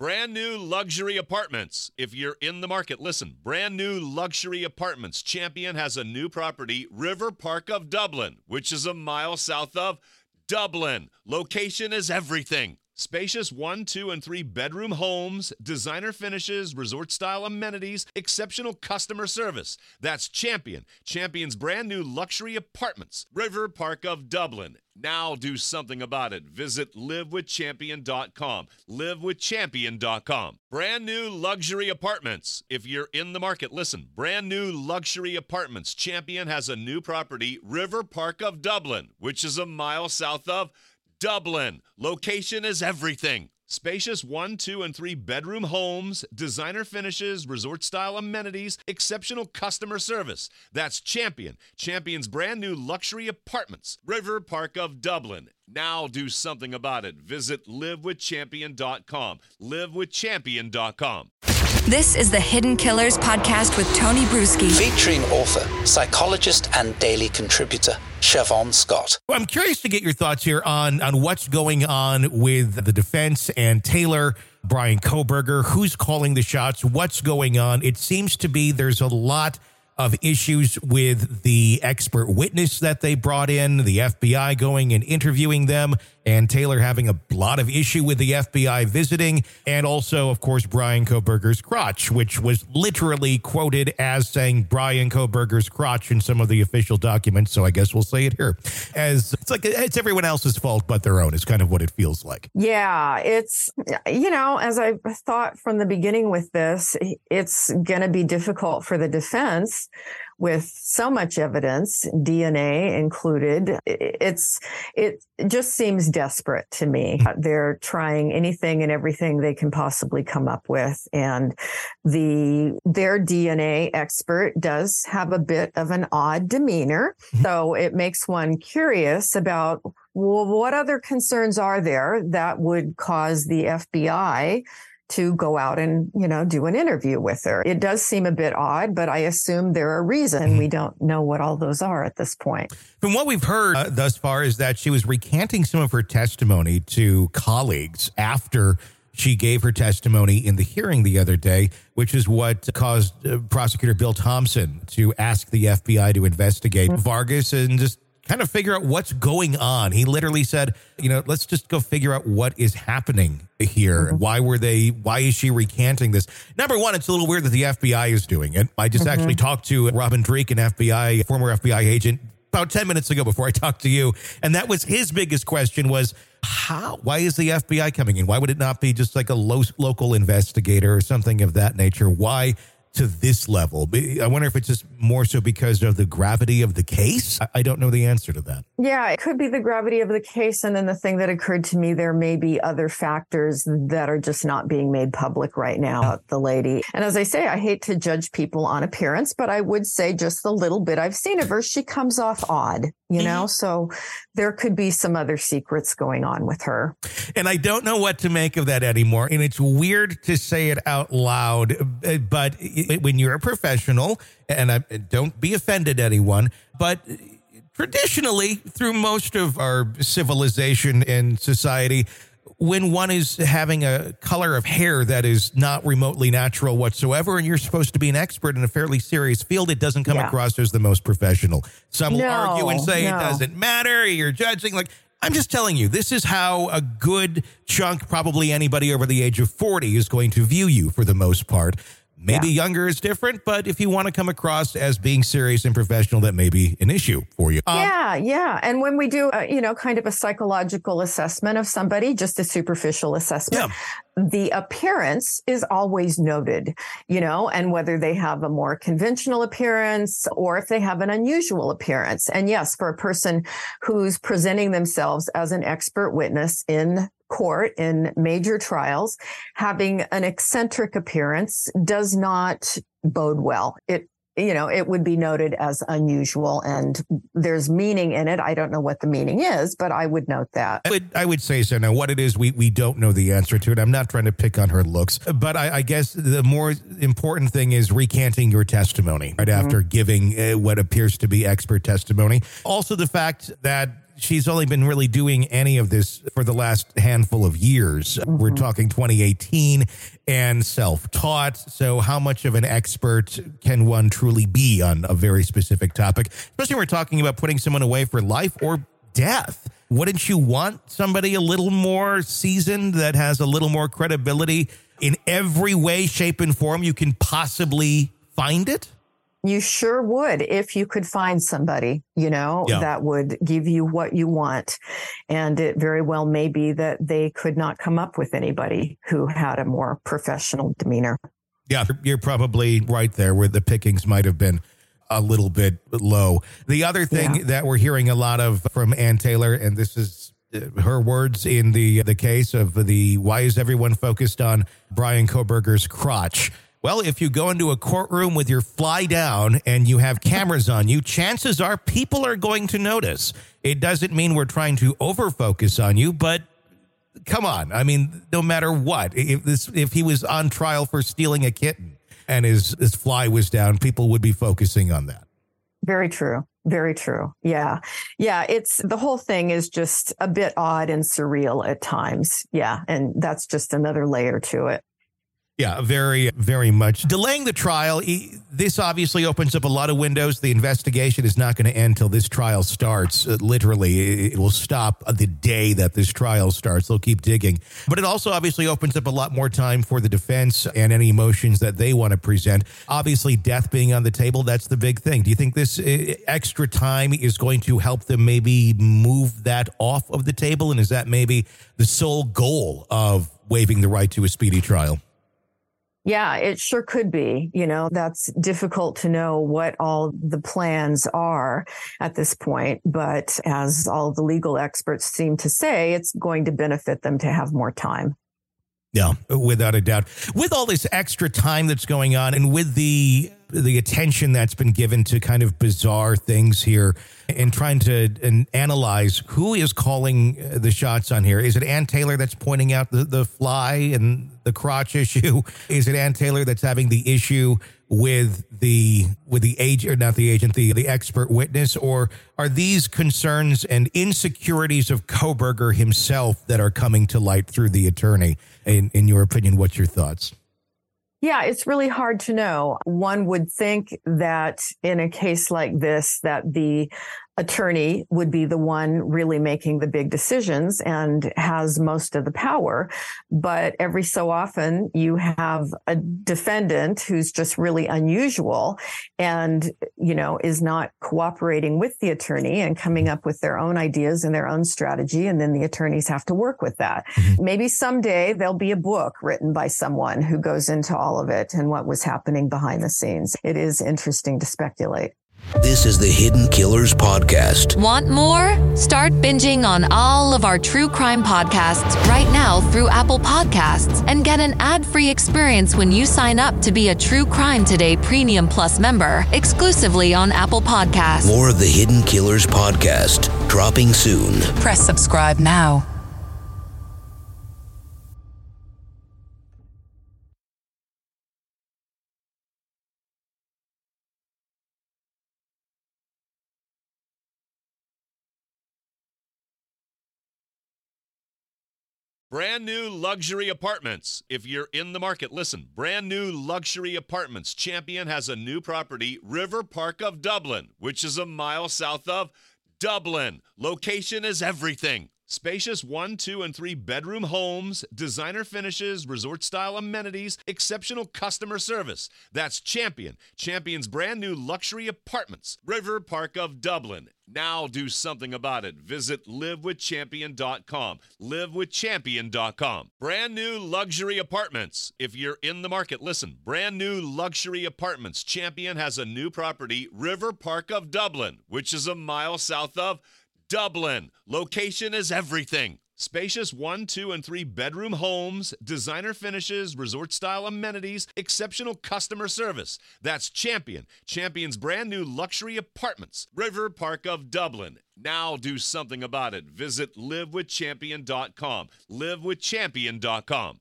Brand new luxury apartments. If you're in the market, listen. Brand new luxury apartments. Champion has a new property, River Park of Dublin, which is a mile south of Dublin. Location is everything. Spacious 1, 2, and 3 bedroom homes, designer finishes, resort-style amenities, exceptional customer service. That's Champion. Champion's brand new luxury apartments, River Park of Dublin. Now do something about it. Visit livewithchampion.com. Livewithchampion.com. Brand new luxury apartments. If you're in the market, listen. Brand new luxury apartments. Champion has a new property, River Park of Dublin, which is a mile south of Dublin. Location is everything. Spacious 1, 2, and 3 bedroom homes, designer finishes, resort-style amenities, exceptional customer service. That's Champion. Champion's brand new luxury apartments, River Park of Dublin. Now do something about it. Visit livewithchampion.com. Livewithchampion.com. This is the Hidden Killers podcast with Tony Bruschi. Featuring author, psychologist, and daily contributor, Siobhan Scott. Well, I'm curious to get your thoughts here on what's going on with the defense and Taylor, Bryan Kohberger. Who's calling the shots? What's going on? It seems to be there's a lot of issues with the expert witness that they brought in, the FBI going and interviewing them, and Taylor having a lot of issue with the FBI visiting, and also, of course, Bryan Kohberger's crotch, which was literally quoted as saying Bryan Kohberger's crotch in some of the official documents, so I guess we'll say it here. As it's like it's everyone else's fault but their own is kind of what it feels like. Yeah, it's, as I thought from the beginning with this, it's going to be difficult for the defense with so much evidence, DNA included. It just seems desperate to me. They're trying anything and everything they can possibly come up with. And their DNA expert does have a bit of an odd demeanor. So it makes one curious about, well, what other concerns are there that would cause the FBI to go out and, do an interview with her. It does seem a bit odd, but I assume there are reasons. We don't know what all those are at this point. From what we've heard thus far is that she was recanting some of her testimony to colleagues after she gave her testimony in the hearing the other day, which is what caused prosecutor Bill Thompson to ask the FBI to investigate Vargas and just kind of figure out what's going on. He literally said, let's just go figure out what is happening here. Why is she recanting this? Number one, it's a little weird that the FBI is doing it. I just actually talked to Robin Dreeke, an former FBI agent, about 10 minutes ago before I talked to you. And that was his biggest question was, why is the FBI coming in? Why would it not be just like a local investigator or something of that nature? Why to this level? I wonder if it's just more so because of the gravity of the case. I don't know the answer to that. Yeah, it could be the gravity of the case. And then the thing that occurred to me, there may be other factors that are just not being made public right now about the lady. And as I say, I hate to judge people on appearance, but I would say just the little bit I've seen of her, she comes off odd, so there could be some other secrets going on with her. And I don't know what to make of that anymore. And it's weird to say it out loud, but when you're a professional, and don't be offended, anyone, but traditionally, through most of our civilization and society, when one is having a color of hair that is not remotely natural whatsoever, and you're supposed to be an expert in a fairly serious field, it doesn't come across as the most professional. Some will argue and say it doesn't matter, you're judging. I'm just telling you, this is how a good chunk, probably anybody over the age of 40 is going to view you for the most part. Maybe younger is different, but if you want to come across as being serious and professional, that may be an issue for you. Yeah. And when we do, kind of a psychological assessment of somebody, just a superficial assessment, the appearance is always noted, and whether they have a more conventional appearance or if they have an unusual appearance. And yes, for a person who's presenting themselves as an expert witness in court in major trials, having an eccentric appearance does not bode well. It would be noted as unusual, and there's meaning in it. I don't know what the meaning is, but I would note that. I would say so. Now, what it is, we don't know the answer to it. I'm not trying to pick on her looks, but I guess the more important thing is recanting your testimony right after giving what appears to be expert testimony. Also, the fact that she's only been really doing any of this for the last handful of years. We're talking 2018 and self-taught. So how much of an expert can one truly be on a very specific topic, especially when we're talking about putting someone away for life or death? Wouldn't you want somebody a little more seasoned that has a little more credibility in every way, shape, and form you can possibly find it? You sure would if you could find somebody, that would give you what you want. And it very well may be that they could not come up with anybody who had a more professional demeanor. Yeah, you're probably right there where the pickings might have been a little bit low. The other thing that we're hearing a lot of from Ann Taylor, and this is her words in the case of why is everyone focused on Bryan Kohberger's crotch? Well, if you go into a courtroom with your fly down and you have cameras on you, chances are people are going to notice. It doesn't mean we're trying to over-focus on you, but come on. I mean, no matter what, if he was on trial for stealing a kitten and his fly was down, people would be focusing on that. Very true. Very true. Yeah. Yeah. The whole thing is just a bit odd and surreal at times. Yeah. And that's just another layer to it. Yeah, very, very much. Delaying the trial, this obviously opens up a lot of windows. The investigation is not going to end till this trial starts. Literally, it will stop the day that this trial starts. They'll keep digging. But it also obviously opens up a lot more time for the defense and any emotions that they want to present. Obviously, death being on the table, that's the big thing. Do you think this extra time is going to help them maybe move that off of the table? And is that maybe the sole goal of waiving the right to a speedy trial? Yeah, it sure could be. That's difficult to know what all the plans are at this point. But as all the legal experts seem to say, it's going to benefit them to have more time. Yeah, without a doubt. With all this extra time that's going on and with the attention that's been given to kind of bizarre things here and trying to analyze who is calling the shots on here. Is it Ann Taylor that's pointing out the fly and the crotch issue? Is it Ann Taylor that's having the issue with the agent, or not the agent, the expert witness? Or are these concerns and insecurities of Kohberger himself that are coming to light through the attorney? In your opinion, what's your thoughts? Yeah, it's really hard to know. One would think that in a case like this, that the attorney would be the one really making the big decisions and has most of the power. But every so often you have a defendant who's just really unusual and, is not cooperating with the attorney and coming up with their own ideas and their own strategy. And then the attorneys have to work with that. Mm-hmm. Maybe someday there'll be a book written by someone who goes into all of it and what was happening behind the scenes. It is interesting to speculate. This is the Hidden Killers Podcast. Want more? Start binging on all of our true crime podcasts right now through Apple Podcasts and get an ad-free experience when you sign up to be a True Crime Today Premium Plus member exclusively on Apple Podcasts. More of the Hidden Killers Podcast dropping soon. Press subscribe now. Brand new luxury apartments. If you're in the market, listen. Brand new luxury apartments. Champion has a new property, River Park of Dublin, which is a mile south of Dublin. Location is everything. Spacious 1, 2, and 3 bedroom homes, designer finishes, resort-style amenities, exceptional customer service. That's Champion. Champion's brand new luxury apartments, River Park of Dublin. Now do something about it. Visit livewithchampion.com. Livewithchampion.com. Brand new luxury apartments. If you're in the market, listen. Brand new luxury apartments. Champion has a new property, River Park of Dublin, which is a mile south of Dublin. Location is everything. Spacious 1, 2, and 3 bedroom homes, designer finishes, resort-style amenities, exceptional customer service. That's Champion. Champion's brand new luxury apartments, River Park of Dublin. Now do something about it. Visit livewithchampion.com. Livewithchampion.com.